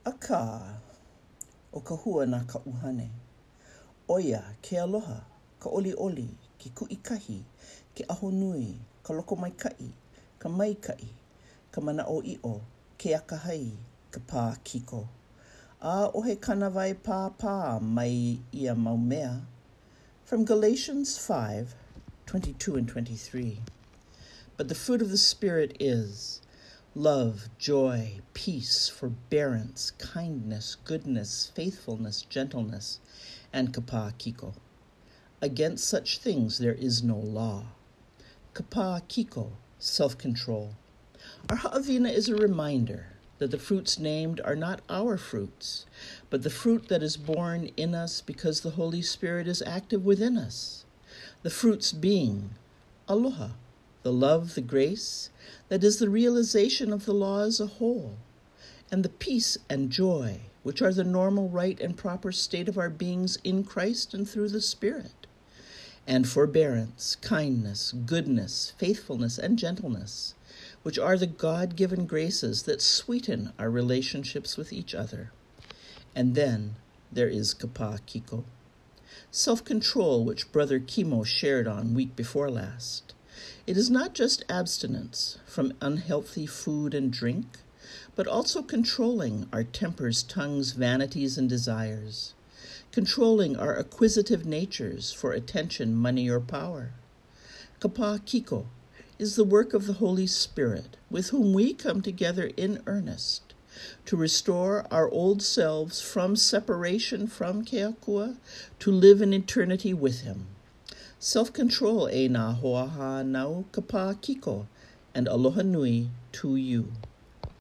A ka o ka hua na ka uhane. Oia ke aloha, ka oli oli, ke kuikahi, ke aho nui, ka loko mai kai, ka mana o i'o, ke akahai, ka pā kiko. A ohe kanawai pā mai ia maumea. From Galatians 5:22 and 23. But the fruit of the Spirit is love, joy, peace, forbearance, kindness, goodness, faithfulness, gentleness, and kapa kiko. Against such things there is no law. Kapa kiko, self-control. Our ha'avina is a reminder that the fruits named are not our fruits, but the fruit that is born in us because the Holy Spirit is active within us. The fruits being aloha, the love, the grace, that is the realization of the law as a whole, and the peace and joy, which are the normal, right, and proper state of our beings in Christ and through the Spirit, and forbearance, kindness, goodness, faithfulness, and gentleness, which are the God-given graces that sweeten our relationships with each other. And then there is kapa kiko, self-control, which Brother Kimo shared on week before last. It is not just abstinence from unhealthy food and drink, but also controlling our tempers, tongues, vanities, and desires, controlling our acquisitive natures for attention, money, or power. Kapa kiko is the work of the Holy Spirit, with whom we come together in earnest to restore our old selves from separation from Keakua to live in eternity with him. Self-control e nā hoaha nau kapa kiko, and aloha nui to you.